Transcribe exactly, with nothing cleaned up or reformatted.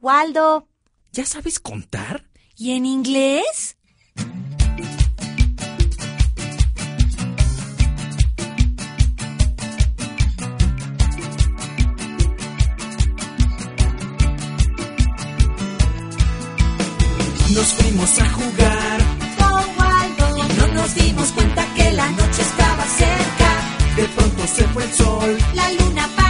Waldo. ¿Ya sabes contar? ¿Y en inglés? Nos fuimos a jugar Con Waldo. y no nos dimos cuenta que la noche estaba cerca. De pronto se fue el sol. La luna